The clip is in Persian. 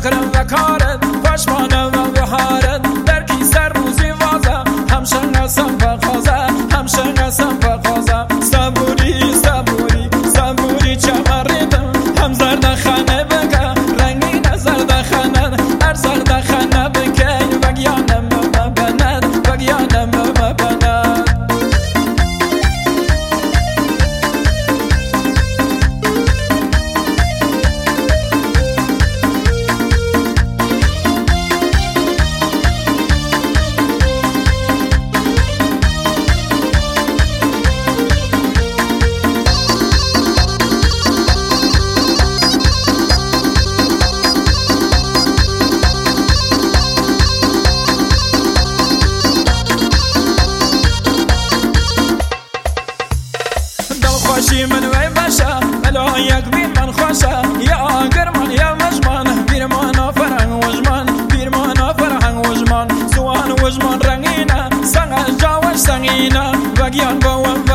فکرم و کارت پشمانه و بهارت در کیسه روزی وازه همشه قسم و خوازه همشه قسم و خوازه صبوری صبوری صبوری چمریدم هم زرد خانه بگه رنگین زرد خانه هر زرد خانه بگه وگیانم مبند وگیانم مبند خوشی من وی باشه الا یک بیر من خوشه یا آگرمان یا مجمان بیر مانا فرهنگ وجمان بیر مانا فرهنگ وجمان زوان وجمان رنگینه سنگ جاوش سنگینه وگیان با